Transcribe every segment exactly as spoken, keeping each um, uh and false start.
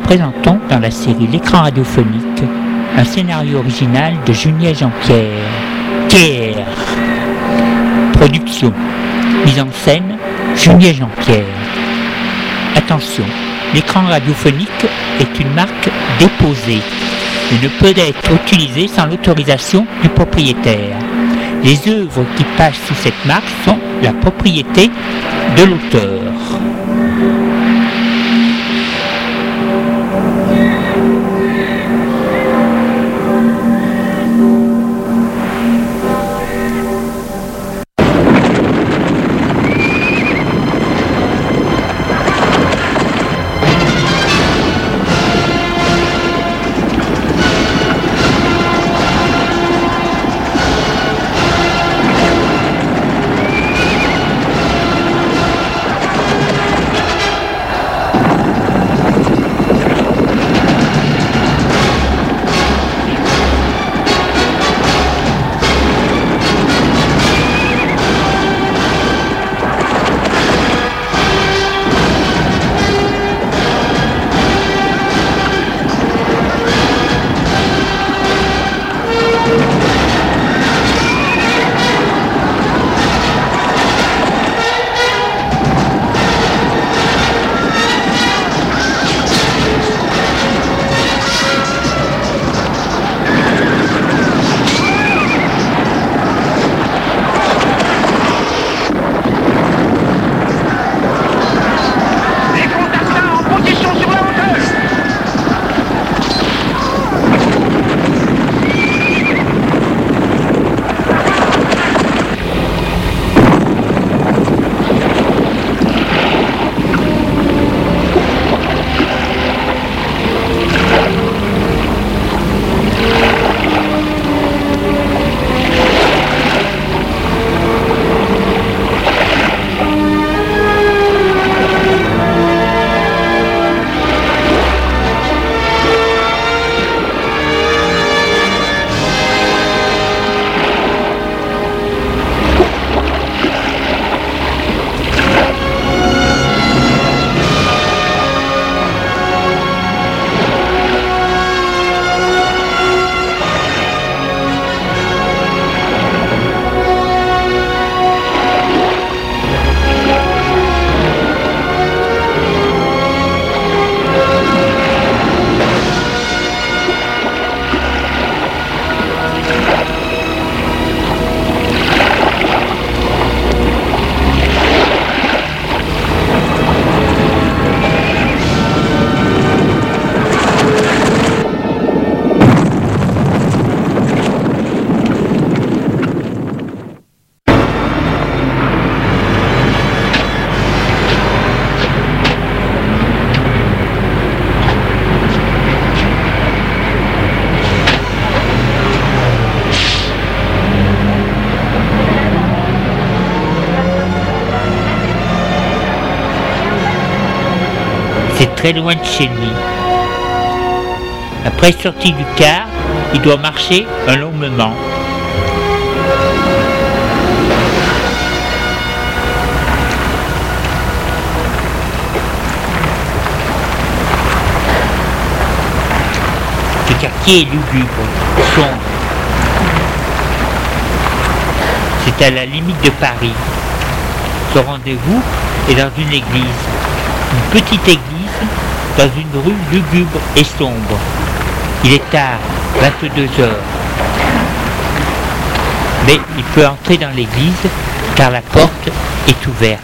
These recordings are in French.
présentons dans la série L'écran radiophonique un scénario original de Junier Jean-Pierre. Pierre. Production. Mise en scène, Junier Jean-Pierre. Attention, l'écran radiophonique est une marque déposée et ne peut être utilisé sans l'autorisation du propriétaire. Les œuvres qui passent sous cette marque sont la propriété de l'auteur. C'est très loin de chez lui. Après sortie du car, il doit marcher un long moment. Le quartier est lugubre, sombre. C'est à la limite de Paris. Son rendez-vous est dans une église. Une petite église dans une rue lugubre et sombre. Il est tard, vingt-deux heures. Mais il peut entrer dans l'église car la porte est ouverte.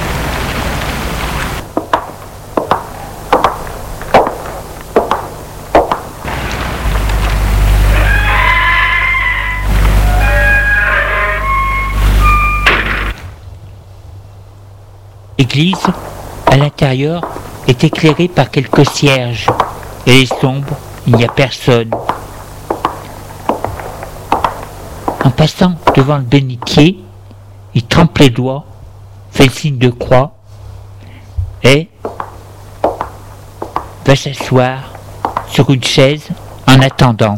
L'église, à l'intérieur, est éclairée par quelques cierges. Elle est sombre, il n'y a personne. En passant devant le bénitier, il trempe les doigts, fait le signe de croix et va s'asseoir sur une chaise en attendant.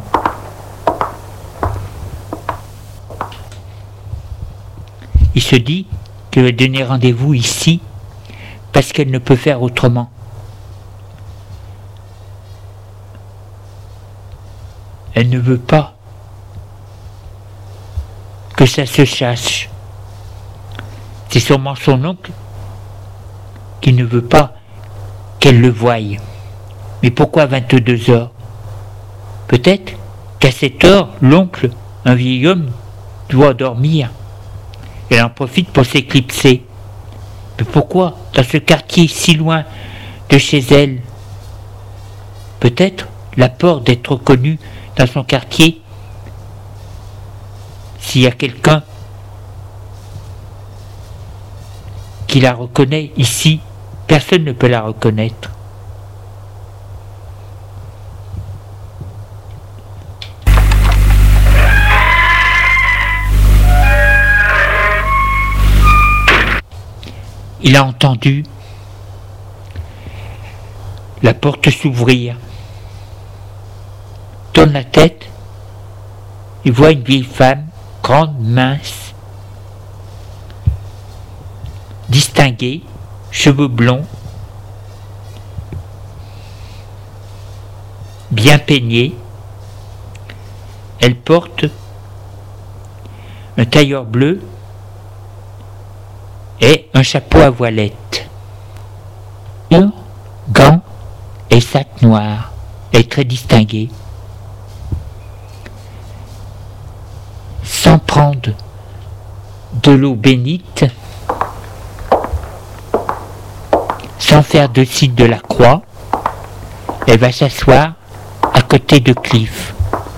Il se dit qu'elle va donner rendez-vous ici parce qu'elle ne peut faire autrement. elle ne veut pas que ça se sache. C'est sûrement son oncle qui ne veut pas qu'elle le voie. Mais pourquoi vingt-deux heures? Peut-être qu'à cette heure, l'oncle, un vieil homme, doit dormir. Elle en profite pour s'éclipser. Mais pourquoi dans ce quartier si loin de chez elle? Peut-être la peur d'être reconnue dans son quartier. S'il y a quelqu'un qui la reconnaît ici, personne ne peut la reconnaître. Il a entendu la porte s'ouvrir. Tourne la tête, il voit une vieille femme, grande, mince, distinguée, cheveux blonds, bien peignée. Elle porte un tailleur bleu et un chapeau à voilette. Gants et sac noir. Elle est très distinguée. Sans prendre de l'eau bénite, sans faire de signe de la croix, elle va s'asseoir à côté de Cliff.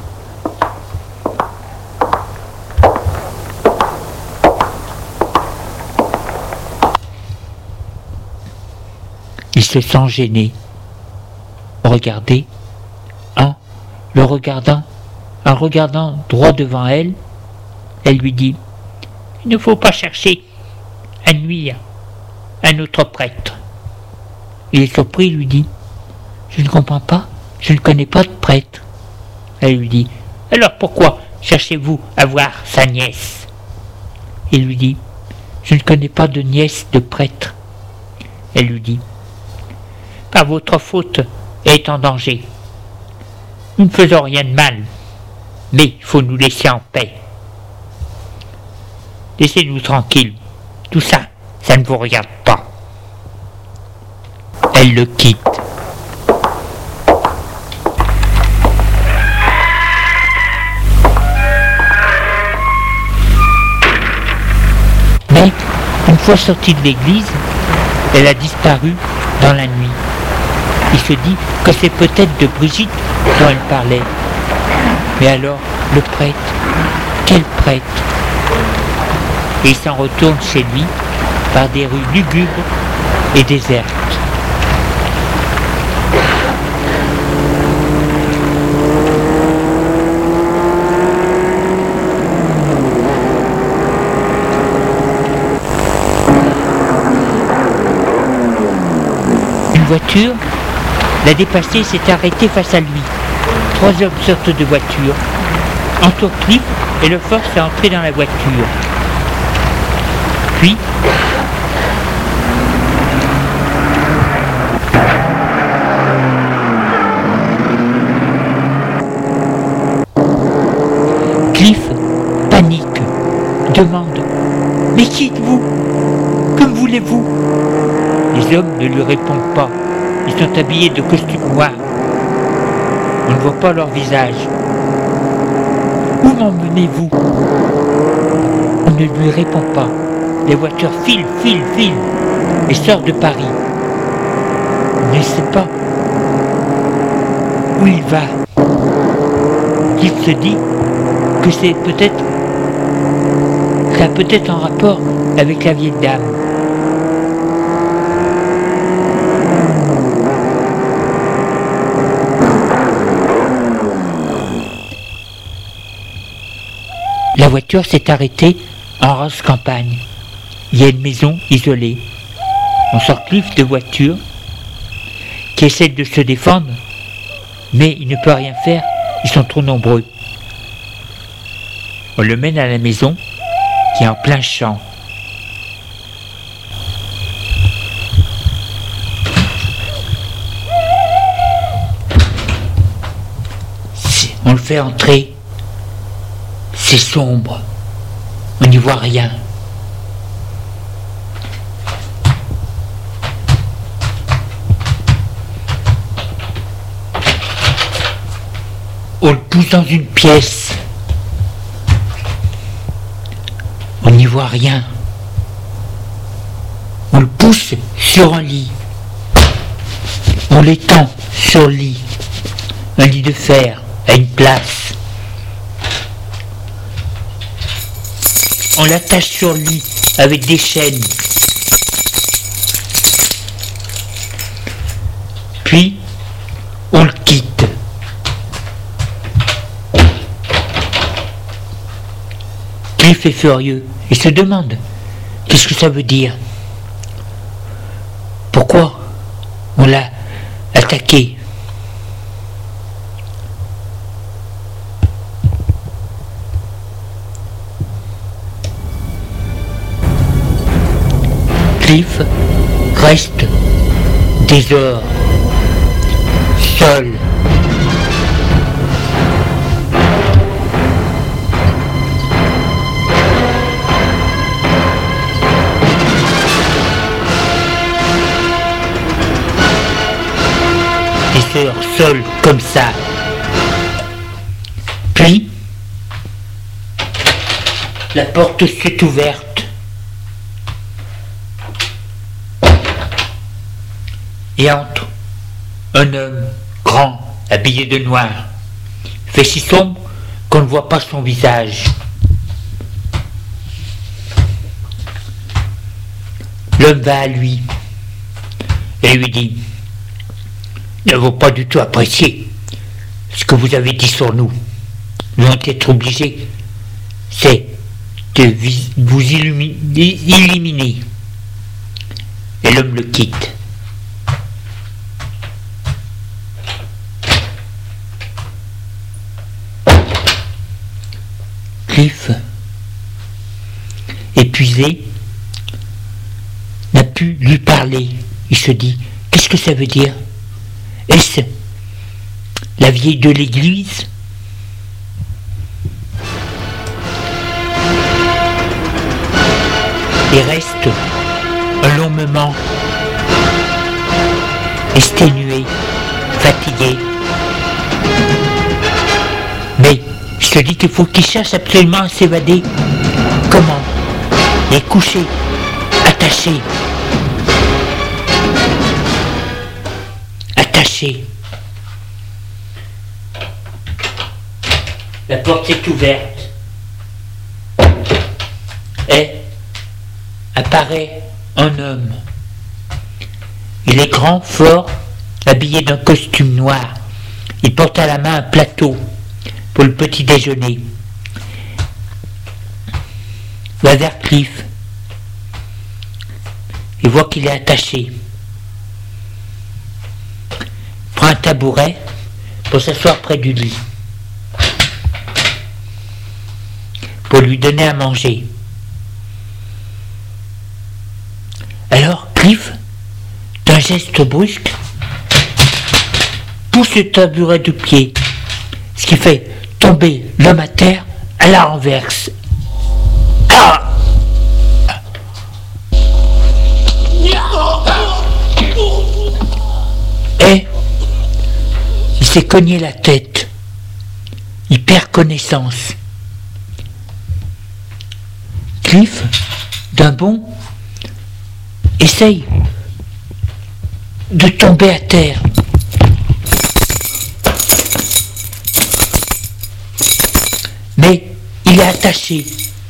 Il se sent gêné. Regardez, en le regardant, en regardant droit devant elle, elle lui dit « Il ne faut pas chercher à nuire à notre prêtre. » Il est surpris, il lui dit « Je ne comprends pas, je ne connais pas de prêtre. » Elle lui dit « Alors pourquoi cherchez-vous à voir sa nièce ?» Il lui dit « Je ne connais pas de nièce de prêtre. » Elle lui dit « Par votre faute, elle est en danger. Nous ne faisons rien de mal, mais il faut nous laisser en paix. Laissez-nous tranquilles. Tout ça, ça ne vous regarde pas. » Elle le quitte. Mais, une fois sortie de l'église, elle a disparu dans la nuit. Il se dit que c'est peut-être de Brigitte dont elle parlait. Mais alors, le prêtre, quel prêtre? Et il s'en retourne chez lui par des rues lugubres et désertes. Une voiture l'a dépassé et s'est arrêtée face à lui. Trois hommes sortent de voiture, entourent Cliff et le forcent à entrer dans la voiture. Puis, Cliff panique, demande « Mais qui êtes-vous? Que me voulez-vous ?» Les hommes ne lui répondent pas. Ils sont habillés de costumes noirs. On ne voit pas leur visage. « Où m'emmenez-vous » On ne lui répond pas. Les voitures filent, filent, filent et sortent de Paris. On ne sait pas où il va. Il se dit que c'est peut-être, ça a peut-être un rapport avec la vieille dame. La voiture s'est arrêtée en rase campagne. Il y a une maison isolée. On sort Cliff de voiture qui essaie de se défendre, mais il ne peut rien faire, ils sont trop nombreux. On le mène à la maison qui est en plein champ. On le fait entrer. C'est sombre. On n'y voit rien. On le pousse dans une pièce. On n'y voit rien. On le pousse sur un lit. On l'étend sur le lit. Un lit de fer à une place. On l'attache sur le lit avec des chaînes. Puis, on le quitte. Cliff est furieux et se demande qu'est-ce que ça veut dire. Pourquoi on l'a attaqué? Cliff reste désert, seul. Désert, seul comme ça. Puis, la porte s'est ouverte. Et entre un homme grand, habillé de noir. Il fait si sombre qu'on ne voit pas son visage. L'homme va à lui et lui dit: « Nous n'avons pas du tout apprécié ce que vous avez dit sur nous. Nous allons être obligés, c'est de vous illuminer, éliminer. » Et l'homme le quitte. Cliff, épuisé, n'a pu lui parler. Il se dit: qu'est-ce que ça veut dire? Est-ce la vieille de l'église? Il reste un long moment, exténué, fatigué. Mais il se dit qu'il faut qu'il cherche absolument à s'évader. Comment? Il est couché, attaché. Attaché. La porte est ouverte. Et apparaît un homme. Il est grand, fort, habillé d'un costume noir. Il porte à la main un plateau pour le petit déjeuner. Va vers Cliff et voit qu'il est attaché. Prend un tabouret pour s'asseoir près du lit, pour lui donner à manger. Alors Cliff, d'un geste brusque, pousse le tabouret du pied, ce qui fait tomber l'homme à terre à la renverse. Ah! Et il s'est cogné la tête. Il perd connaissance. Cliff, d'un bond, essaye de tomber à terre. Mais il est attaché.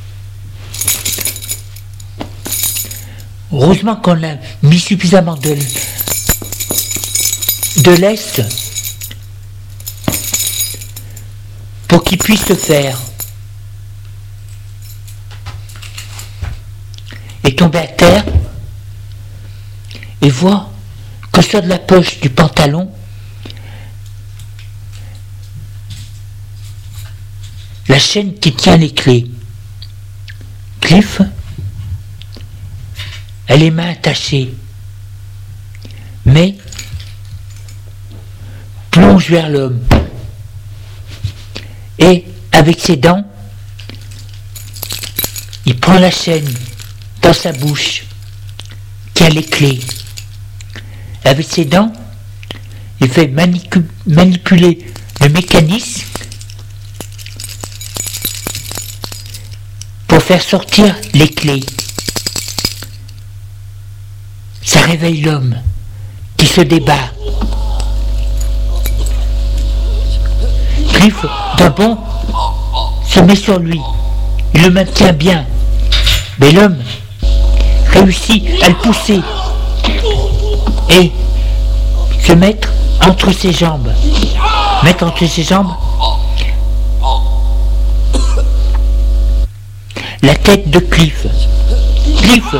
Heureusement qu'on a mis suffisamment de, de lest pour qu'il puisse se faire. Et tomber à terre et voit que sur de la poche du pantalon, la chaîne qui tient les clés. Cliff a les mains attachées, mais plonge vers l'homme. Et avec ses dents, il prend la chaîne dans sa bouche qui a les clés. Avec ses dents, il fait manipu- manipuler le mécanisme pour faire sortir les clés. Ça réveille l'homme qui se débat. Cliff, d'un bond, se met sur lui. Il le maintient bien. Mais l'homme réussit à le pousser et se mettre entre ses jambes. Mettre entre ses jambes la tête de Cliff. Cliff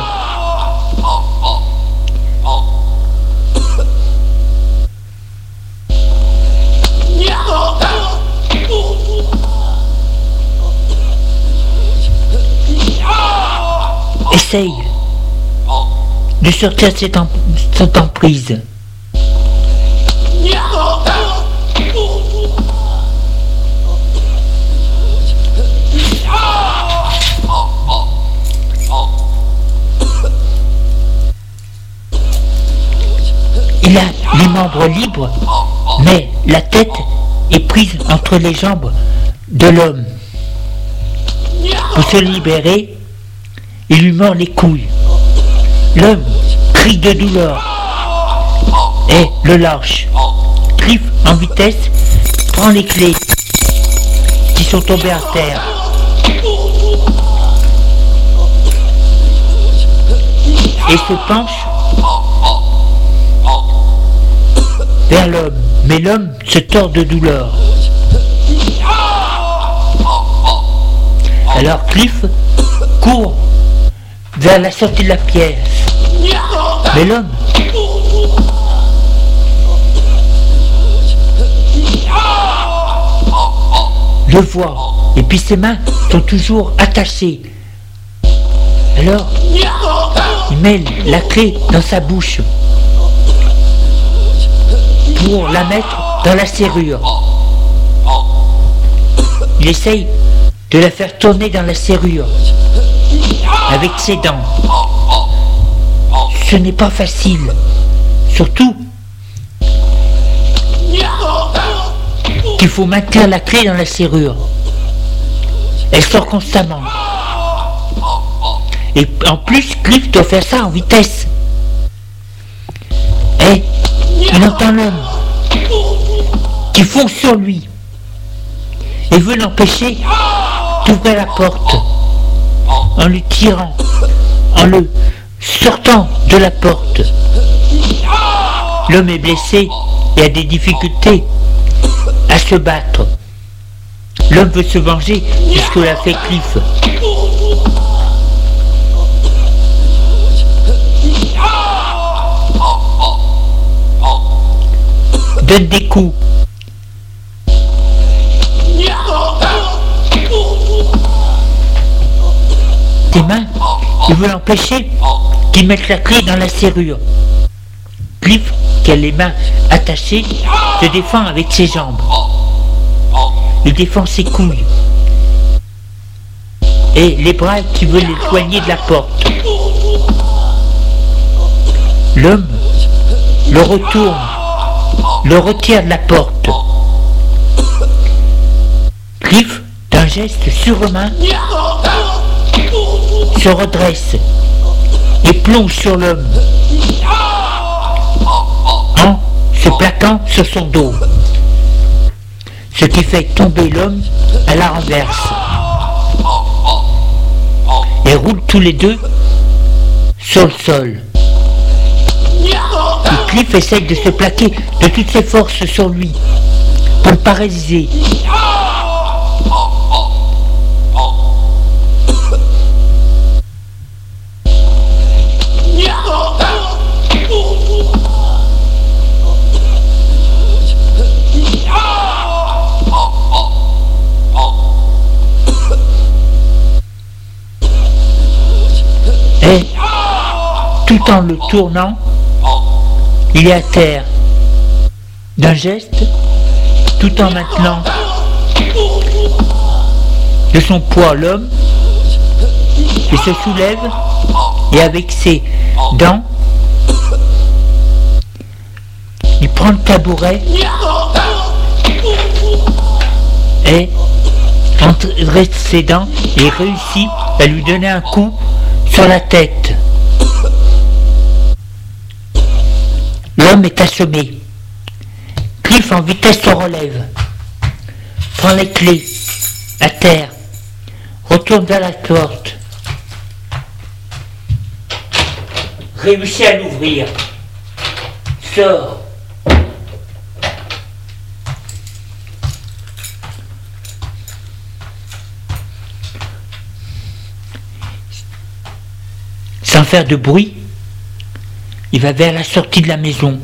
essaye de sortir de cette, em- cette emprise. Il a les membres libres, mais la tête est prise entre les jambes de l'homme. Pour se libérer, il lui mord les couilles. L'homme crie de douleur et le lâche. Cliff, en vitesse, prend les clés qui sont tombées à terre. Et se penche vers l'homme. Mais l'homme se tord de douleur. Alors Cliff court vers la sortie de la pièce. Mais l'homme le voit. Et puis ses mains sont toujours attachées. Alors, il met la clé dans sa bouche pour la mettre dans la serrure. Il essaye de la faire tourner dans la serrure avec ses dents. Ce n'est pas facile. Surtout qu'il faut maintenir la clé dans la serrure. Elle sort constamment. Et en plus, Cliff doit faire ça en vitesse. Et il entend l'homme qui fonce sur lui et veut l'empêcher d'ouvrir la porte en le tirant, en le sortant de la porte. L'homme est blessé et a des difficultés à se battre. L'homme veut se venger de ce que l'a fait Cliff. Donne des coups. Tes mains, il veut l'empêcher qu'il mette la clé dans la serrure. Cliff, qui a les mains attachées, se défend avec ses jambes. Il défend ses couilles et les bras qui veulent l'éloigner de la porte. L'homme le retourne, le retire de la porte. Cliff, d'un geste surhumain, se redresse et plonge sur l'homme en se plaquant sur son dos, ce qui fait tomber l'homme à la renverse et roulent tous les deux sur le sol. Et Cliff essaye de se plaquer de toutes ses forces sur lui pour le paralyser. Et tout en le tournant, il est à terre. D'un geste, tout en maintenant de son poids l'homme, il se soulève et avec ses dents, il prend le tabouret et entre ses dents et réussit à lui donner un coup sur la tête. L'homme est assommé. Cliff en vitesse se relève, prend les clés, à terre, retourne vers la porte, réussit à l'ouvrir, sort. Sans faire de bruit, il va vers la sortie de la maison.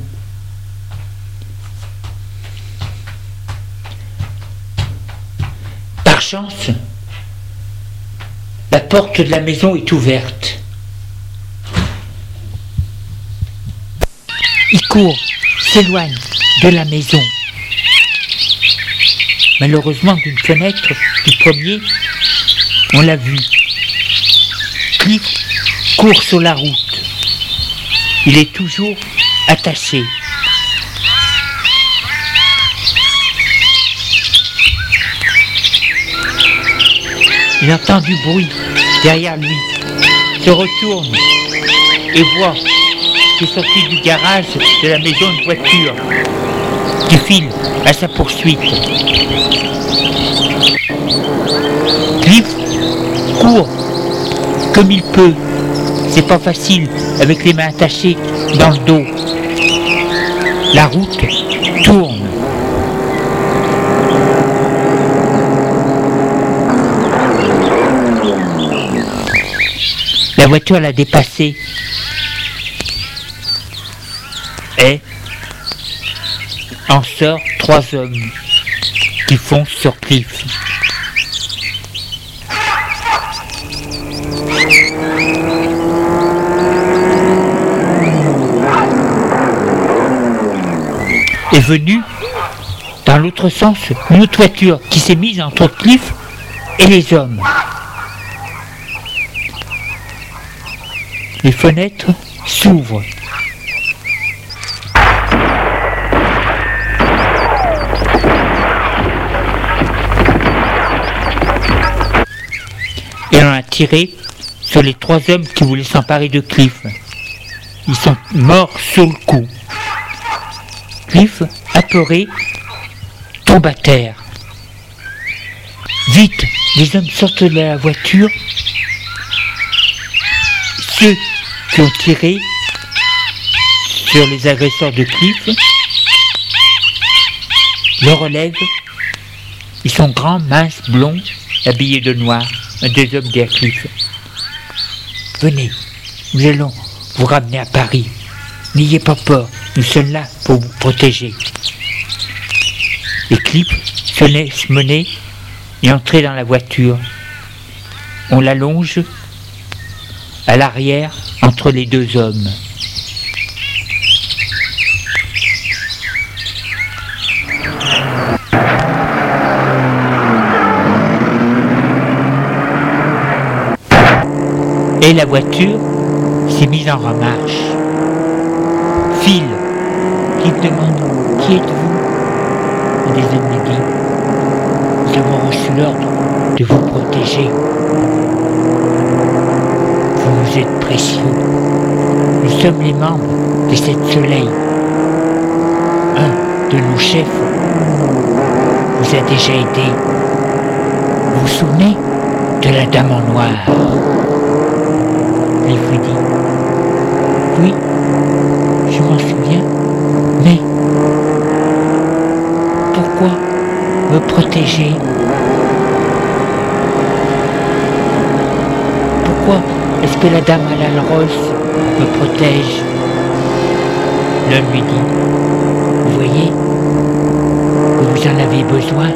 Par chance, la porte de la maison est ouverte. Il court, s'éloigne de la maison. Malheureusement, d'une fenêtre du premier, on l'a vu. Cliff court sur la route. Il est toujours attaché. Il entend du bruit derrière lui, se retourne et voit qu'il est sorti du garage de la maison de voiture qui file à sa poursuite. Cliff court comme il peut. C'est pas facile avec les mains attachées dans le dos. La route tourne. La voiture l'a dépassé. Et en sort trois hommes qui foncent sur Cliff. Est venue, dans l'autre sens, une autre voiture qui s'est mise entre Cliff et les hommes. Les fenêtres s'ouvrent. Et on a tiré sur les trois hommes qui voulaient s'emparer de Cliff. Ils sont morts sur le coup. Cliff, apeuré, tombe à terre. Vite, les hommes sortent de la voiture. Ceux qui ont tiré sur les agresseurs de Cliff le relèvent. Ils sont grands, minces, blonds, habillés de noir. Un des hommes derrière Cliff. Venez, nous allons vous ramener à Paris. N'ayez pas peur, nous sommes là pour vous protéger. Et Cliff se laisse mener et entrer dans la voiture. On l'allonge à l'arrière entre les deux hommes. Et la voiture s'est mise en marche. Phil, qui demande qui êtes-vous? Et les hommes lui disent nous avons reçu l'ordre de vous protéger. Vous nous êtes précieux. Nous sommes les membres de Sept Soleils. Un de nos chefs vous a déjà aidé. Vous vous souvenez de la dame en noir? Il vous dit oui, je m'en souviens, mais pourquoi me protéger? Pourquoi est-ce que la dame à l'âle rose me protège? L'homme lui dit vous voyez que vous en avez besoin.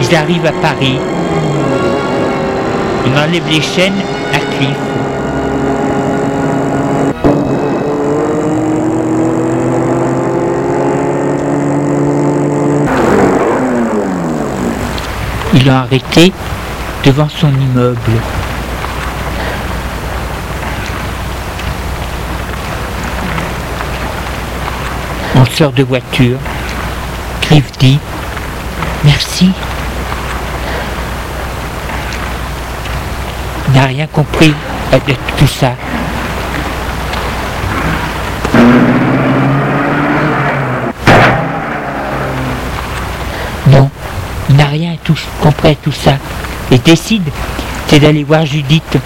Ils arrivent à Paris. On enlève les chaînes à Cliff. Ils l'ont arrêté devant son immeuble. On sort de voiture. Cliff dit « Merci ». Il n'a rien compris de tout ça. Non, il n'a rien tout, compris à tout ça. Et décide, c'est d'aller voir Judith.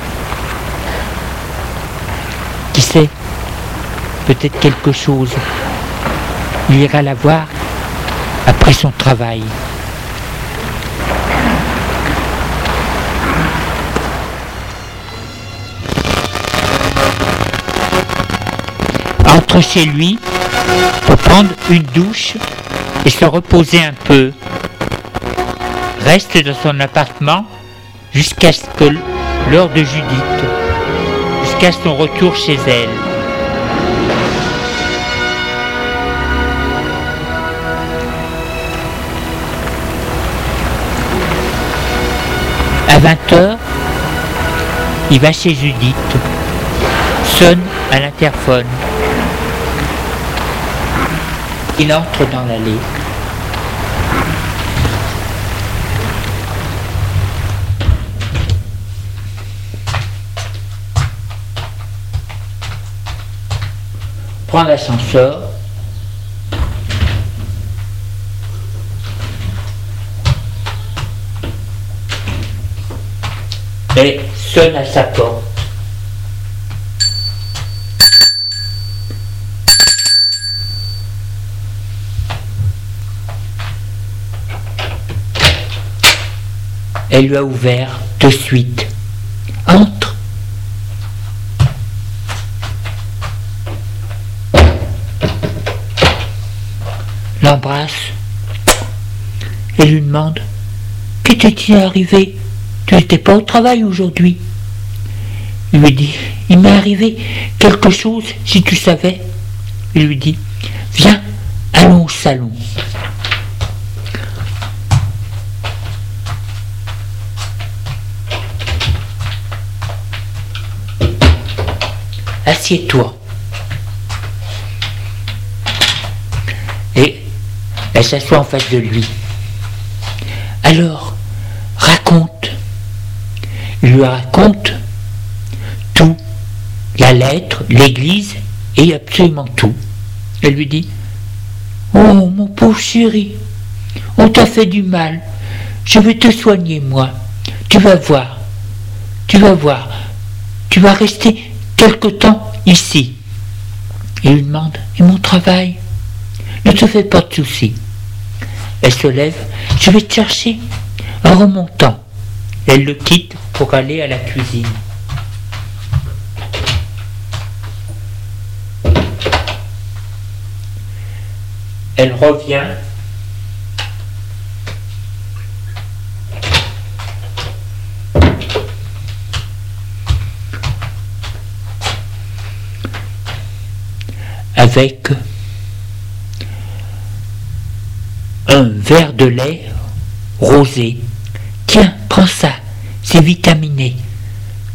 Qui sait, peut-être quelque chose. Il ira la voir après son travail. Entre chez lui pour prendre une douche et se reposer un peu. Reste dans son appartement jusqu'à ce que l'heure de Judith, jusqu'à son retour chez elle. À vingt heures, il va chez Judith, sonne à l'interphone. Il entre dans l'allée. Prend l'ascenseur. Et sonne à sa porte. Elle lui a ouvert de suite. Entre. L'embrasse et lui demande « Qu'est-ce qui t'est arrivé? Tu n'étais pas au travail aujourd'hui ?» Il lui dit « Il m'est arrivé quelque chose, si tu savais. » Il lui dit « Viens, allons au salon. » Assieds-toi. Et elle s'assoit en face de lui. Alors, raconte. Il lui raconte tout. La lettre, l'église et absolument tout. Elle lui dit « Oh, mon pauvre chéri, on t'a fait du mal. Je vais te soigner, moi. Tu vas voir. Tu vas voir. Tu vas rester quelque temps ici. » Il lui demande « Et mon travail ? Ne te fais pas de soucis. » Elle se lève. « Je vais te chercher en remontant. » Elle le quitte pour aller à la cuisine. Elle revient. Avec un verre de lait rosé. « Tiens, prends ça, c'est vitaminé. Merci. »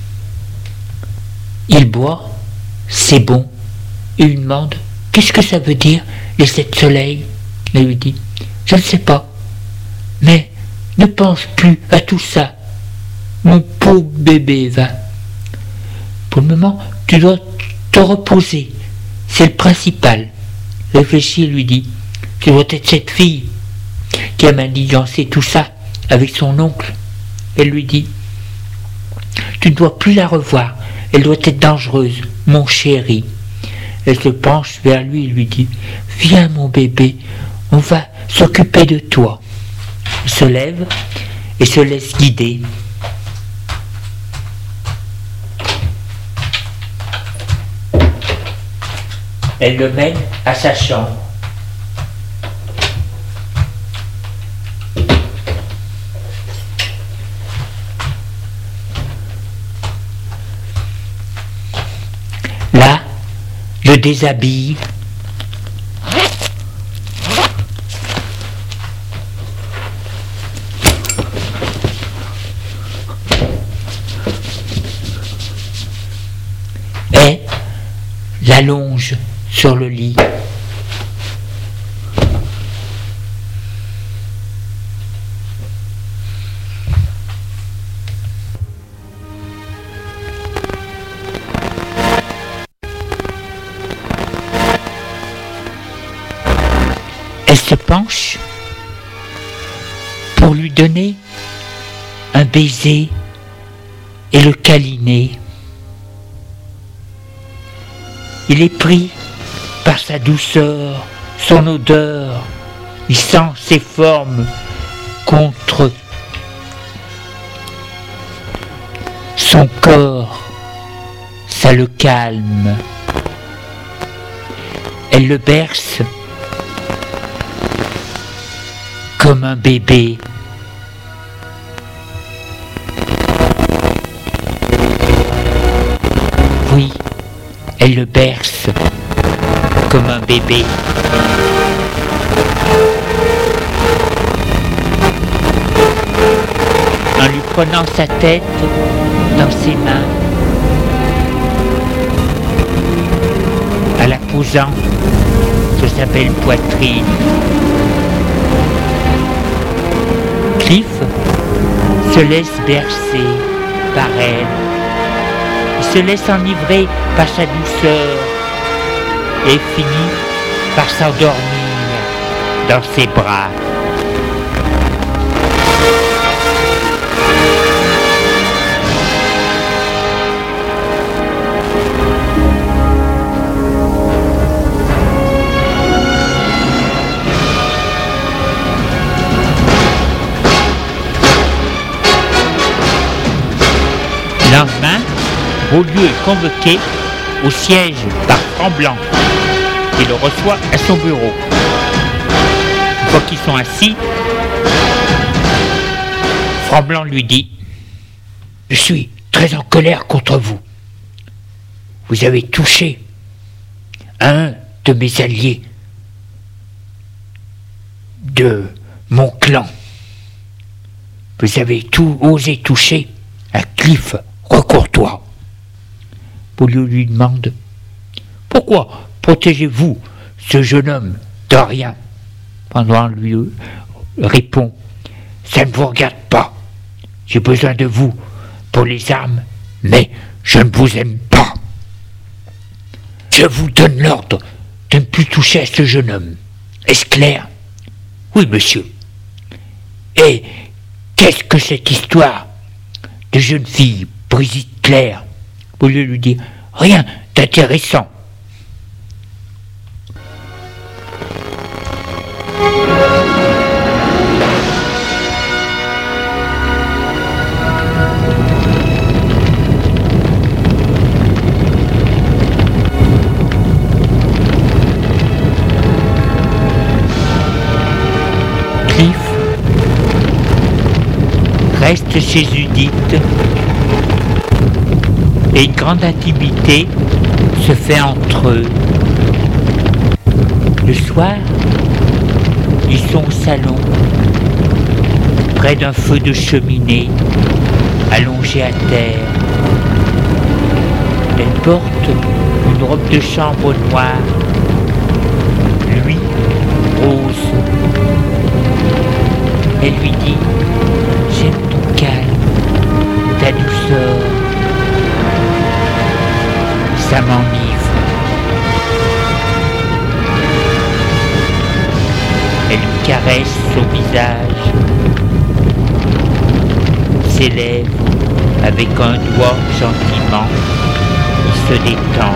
Il boit, c'est bon. Il lui demande « Qu'est-ce que ça veut dire, les sept soleils ?» Elle lui dit « Je ne sais pas. Mais ne pense plus à tout ça. Mon pauvre bébé, va. Pour le moment, tu dois te reposer. C'est le principal. » Réfléchit et lui dit « Tu dois être cette fille qui a manigancé tout ça avec son oncle. » Elle lui dit « Tu ne dois plus la revoir. Elle doit être dangereuse, mon chéri. » Elle se penche vers lui et lui dit « Viens, mon bébé, on va s'occuper de toi. » Il se lève et se laisse guider. Elle le mène à sa chambre. le déshabille. Et l'allonge sur le lit. Elle se penche pour lui donner un baiser et le câliner. Il est pris par sa douceur, son odeur. Il sent ses formes contre son corps. Ça le calme. Elle le berce comme un bébé. Oui, elle le berce comme un bébé. En lui prenant sa tête dans ses mains, à la posant sur sa belle poitrine. Cliff se laisse bercer par elle. Il se laisse enivrer par sa douceur et finit par s'endormir dans ses bras. Le lendemain, Beaulieu est convoqué au siège par Tremblant, qui le reçoit à son bureau. Une fois qu'ils sont assis, Tremblant lui dit « Je suis très en colère contre vous. Vous avez touché un de mes alliés de mon clan. Vous avez tout osé toucher à Cliff Recourtois. » Beaulieu lui demande « Pourquoi protégez-vous ce jeune homme de rien ?» Tremblant lui répond « Ça ne vous regarde pas. J'ai besoin de vous pour les armes, mais je ne vous aime pas. Je vous donne l'ordre de ne plus toucher à ce jeune homme. Est-ce clair ?»« Oui, monsieur. Et qu'est-ce que cette histoire de jeune fille, Brigitte Claire ?» Beaulieu lui dit « Rien d'intéressant. » Cliff reste chez Judith et une grande intimité se fait entre eux. Le soir, ils sont au salon, près d'un feu de cheminée, allongé à terre. Elle porte une robe de chambre noire, lui rose. Elle lui dit « J'aime ton calme, ta douceur. Ça m'enivre. » Elle lui caresse son visage, ses lèvres avec un doigt gentiment. Il se détend.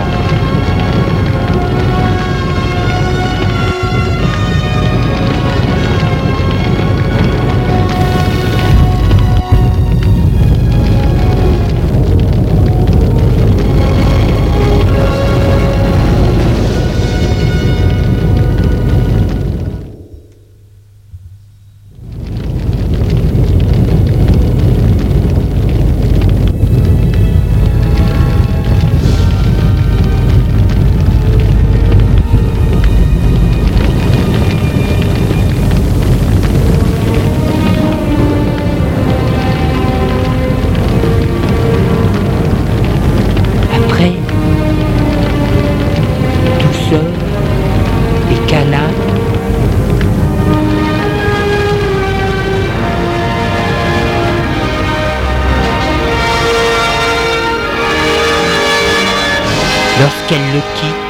lorsqu'elle le quitte,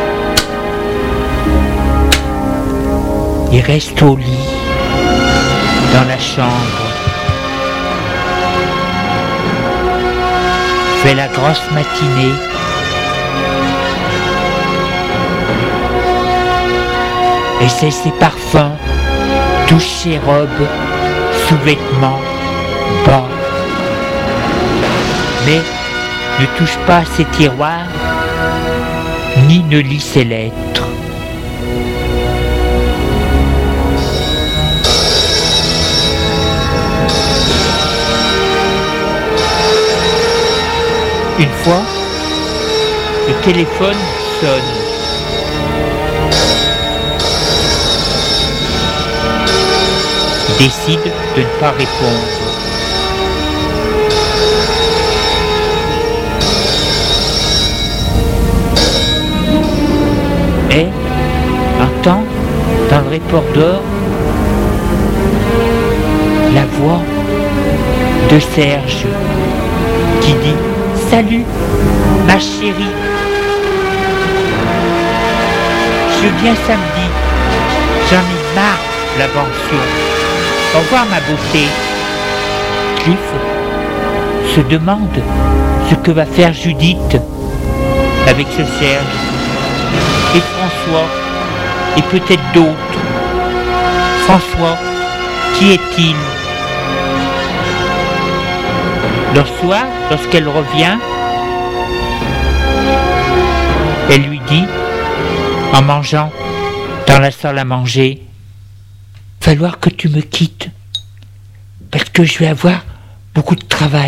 il reste au lit, dans la chambre, fait la grosse matinée, essaie ses parfums, touche ses robes, sous-vêtements, bas, mais ne touche pas ses tiroirs, ni ne lit ses lettres. Une fois, le téléphone sonne. Il décide de ne pas répondre. Et entend dans le répondeur la voix de Serge qui dit « Salut, ma chérie, je viens samedi, j'en ai marre de la pension. Au revoir ma beauté. » Cliff se demande ce que va faire Judith avec ce Serge, et François, et peut-être d'autres. François, qui est-il? Le soir, lorsqu'elle revient, elle lui dit, en mangeant dans la salle à manger, « Va falloir que tu me quittes, parce que je vais avoir beaucoup de travail. »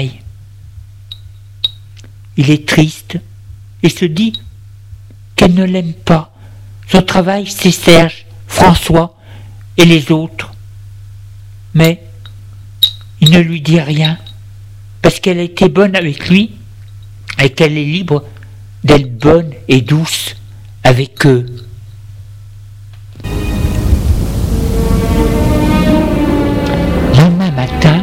Il est triste et se dit qu'elle ne l'aime pas. Son travail, c'est Serge, François et les autres. Mais il ne lui dit rien, parce qu'elle a été bonne avec lui et qu'elle est libre d'être bonne et douce avec eux. Le lendemain matin,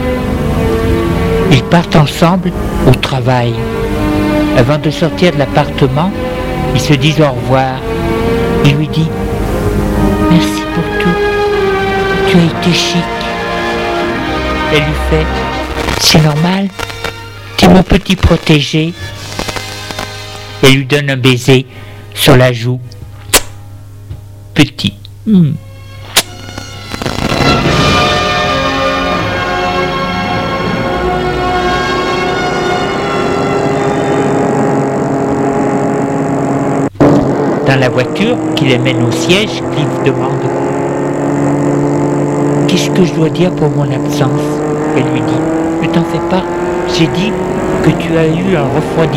ils partent ensemble au travail. Avant de sortir de l'appartement, ils se disent au revoir. Il lui dit « Merci pour tout, tu as été chic. » Elle lui fait « C'est normal, t'es mon petit protégé. » Elle lui donne un baiser sur la joue. Petit. Mmh. Dans la voiture qui les mène au siège, Cliff demande « Qu'est-ce que je dois dire pour mon absence ?» Elle lui dit « Ne t'en fais pas, j'ai dit que tu as eu un refroidissement. »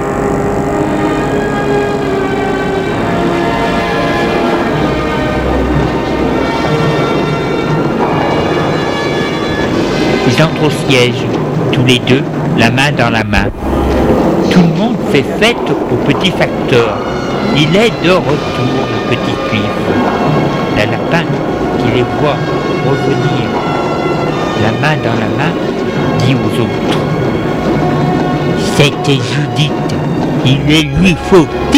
Ils entrent au siège, tous les deux, la main dans la main. Tout le monde fait fête au petit facteur. Il est de retour, le petit Cliff. Le lapin, qui les voit revenir, la main dans la main, dit aux autres « C'était Judith, il les lui faut tous !»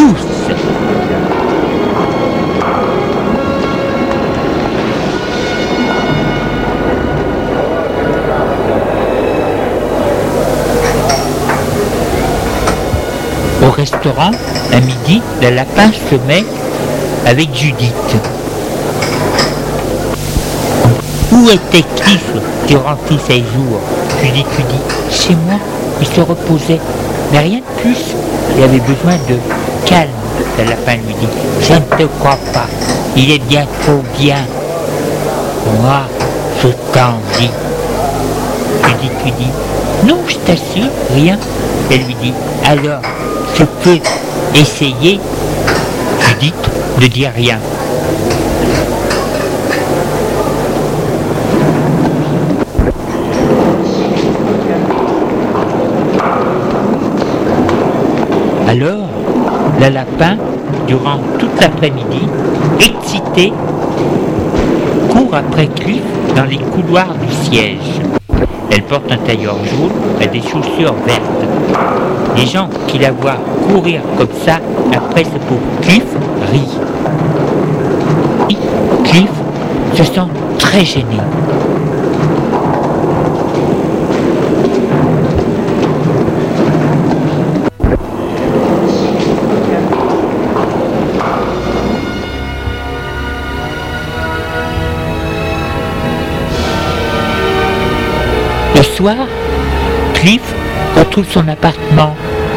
Au restaurant, à midi, le lapin se met avec Judith. Où était Cliff durant tous ces jours? Judith lui dit, chez moi, il se reposait, mais rien de plus. Il avait besoin de calme. Le lapin lui dit, je ne te crois pas, il est bien trop bien. Moi, je t'en dis. Judith lui dit, non, je t'assure, rien. Elle lui dit, alors, je peux essayer. Judith ne dit rien. Alors, le lapin, durant toute l'après-midi, excité, court après Cliff dans les couloirs du siège. Elle porte un tailleur jaune et des chaussures vertes. Les gens qui la voient courir comme ça après ce pauvre Cliff rient. Cliff se sent très gêné. Le soir, Cliff retrouve son appartement.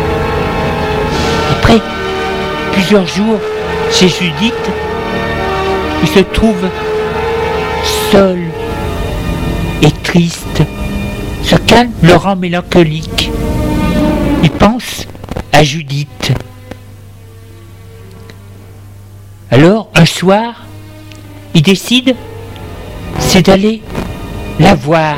Après plusieurs jours chez Judith, il se trouve seul et triste. Ce calme le rend mélancolique. Il pense à Judith. Alors, un soir, il décide, c'est d'aller la voir.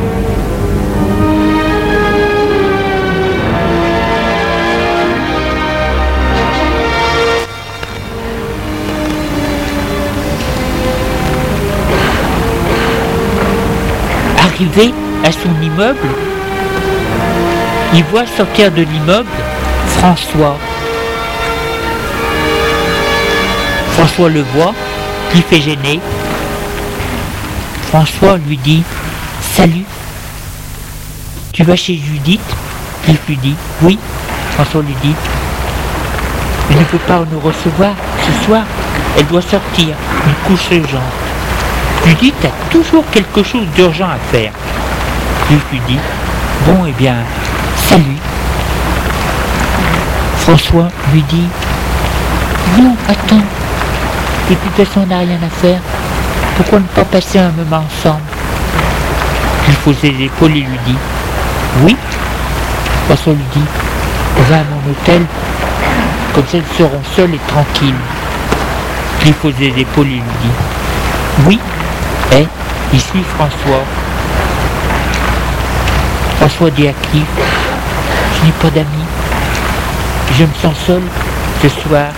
Arrivé à son immeuble, il voit sortir de l'immeuble François. François le voit, qui fait gêner. François lui dit « Salut, tu vas chez Judith ?» Cliff lui dit « Oui ». François lui dit « Elle ne peut pas nous recevoir ce soir, elle doit sortir, une couche urgente. » Judith a toujours quelque chose d'urgent à faire. Cliff lui dit « Bon, eh bien, salut ». François lui dit « Non, attends, de toute façon on n'a rien à faire, pourquoi ne pas passer un moment ensemble ?» Cliff pose les épaules et lui dit « Oui ». François lui dit « On va à mon hôtel, comme ça ils seront seuls et tranquilles. » Cliff pose les épaules et lui dit « Oui ». Et il suit François. François dit à Cliff, je n'ai pas d'amis, je me sens seul ce soir.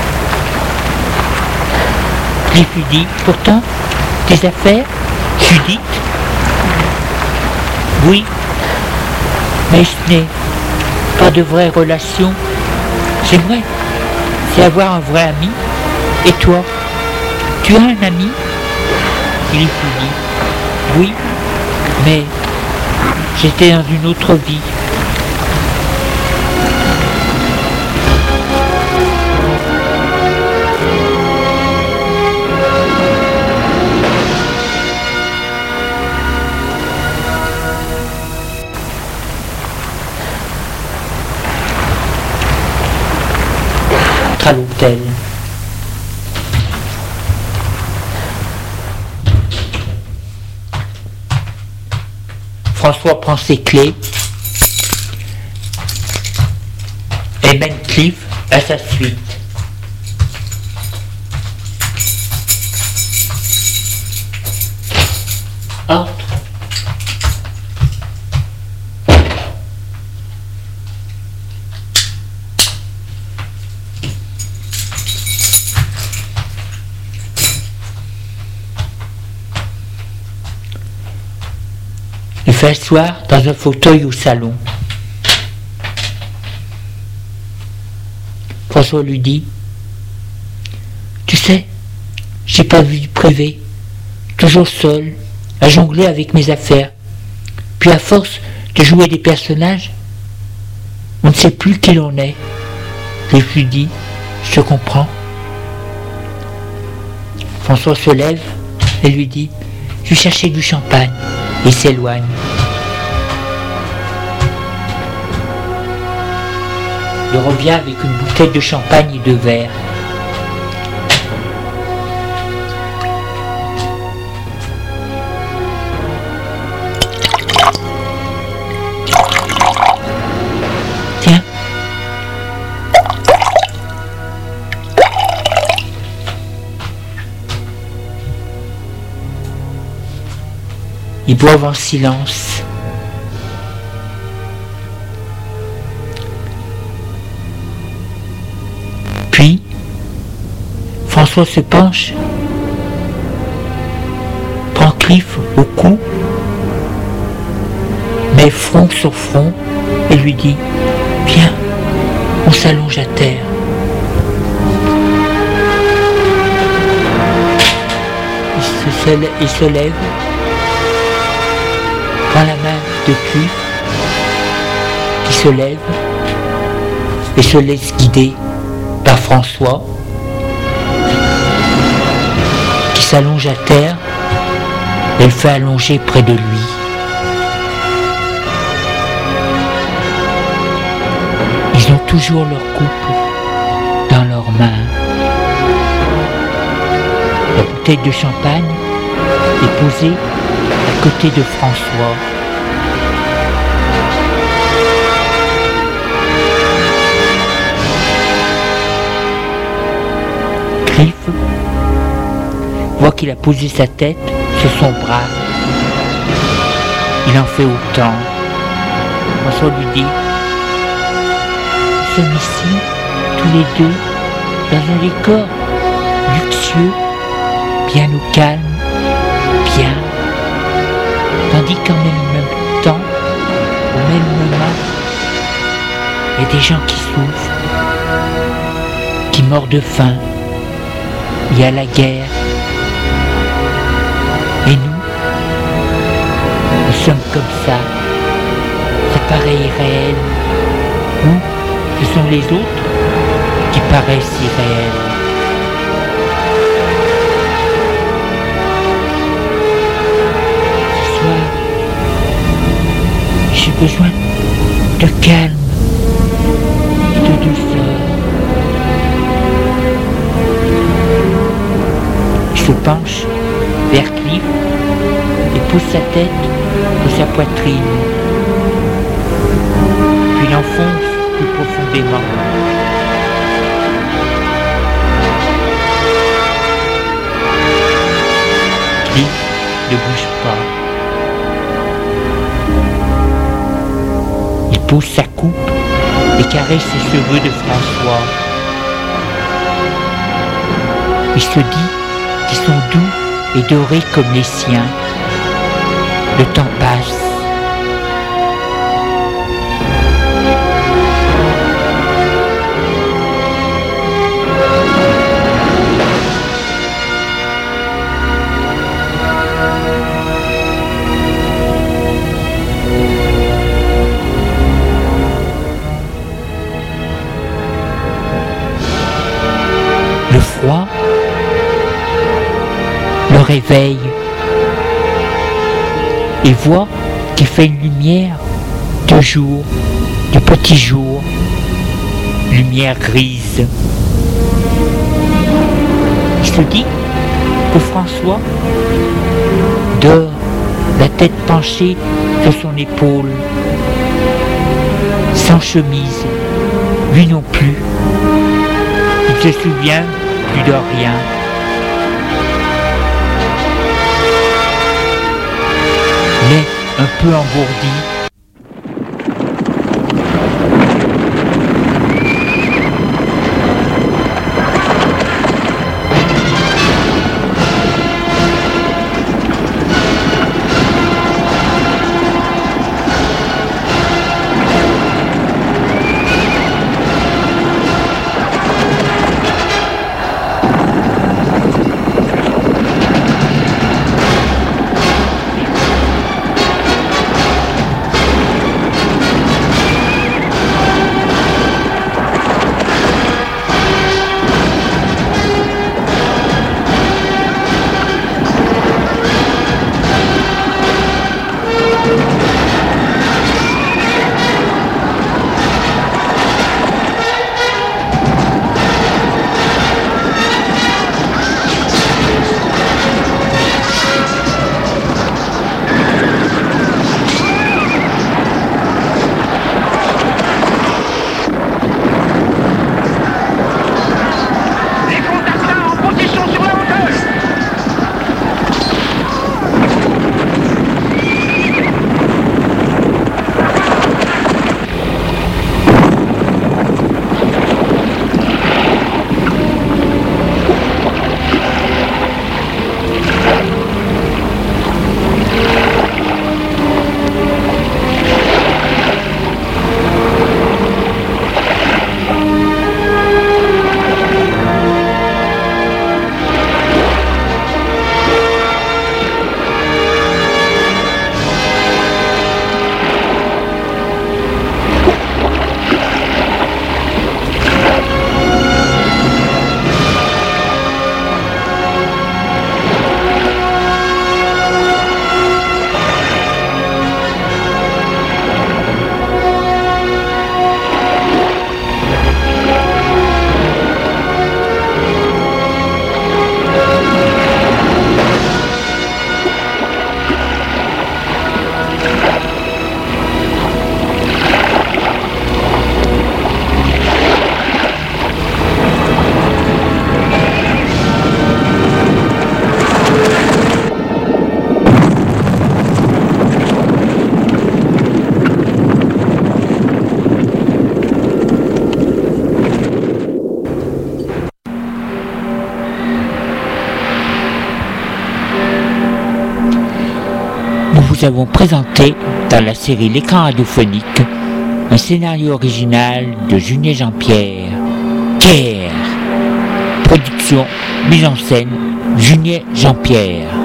Cliff lui dit, pourtant, tes affaires, Judith? Oui, mais je n'ai pas de vraie relation. J'aimerais, c'est avoir un vrai ami. Et toi, tu as un ami? Cliff lui dit, oui, mais j'étais dans une autre vie. À l'hôtel. François prend ses clés et mène Cliff à sa suite. Entre. Il fait asseoir dans un fauteuil au salon. François lui dit, tu sais, j'ai pas vu du privé, toujours seul, à jongler avec mes affaires. Puis à force de jouer des personnages, on ne sait plus qui l'on est. Je lui dis, je te comprends. François se lève et lui dit, je vais chercher du champagne. Et s'éloigne. Il revient avec une bouteille de champagne et de verre. Tiens. Ils boivent en silence. Puis, François se penche, prend Cliff au cou met front sur front et lui dit « Viens, on s'allonge à terre. » Il se, se, il se lève, prend la main de cuivre qui se lève et se laisse guider par François qui s'allonge à terre et le fait allonger près de lui. Ils ont toujours leur coupe dans leurs mains. La bouteille de champagne est posée à côté de François. Cliff voit qu'il a posé sa tête sur son bras. Il en fait autant. François lui dit « Nous sommes ici, tous les deux, dans un décor luxueux, bien au calme, bien. Tandis qu'en même temps, au même moment, il y a des gens qui souffrent, qui meurent de faim. Il y a la guerre. Et nous, nous sommes comme ça. Ça paraît irréel. Ou ce sont les autres qui paraissent irréels. Ce soir, j'ai besoin de calme et de douceur. Il se penche vers Cliff et pose sa tête sur sa poitrine. Puis l'enfonce plus profondément. Cliff ne bouge pas. Il pose sa coupe et caresse les cheveux de François. Il se dit qu'ils sont doux et dorés comme les siens. Le temps passe. Le froid le réveille et voit qu'il fait une lumière de jour, de petit jour, lumière grise. Il se dit que François dort, la tête penchée sur son épaule, sans chemise, lui non plus. Il se souvient plus de rien. Il est un peu engourdi. nous avons présenté dans la série L'écran radiophonique un scénario original de Junier Jean-Pierre. Pierre. Production, mise en scène, Junier Jean-Pierre.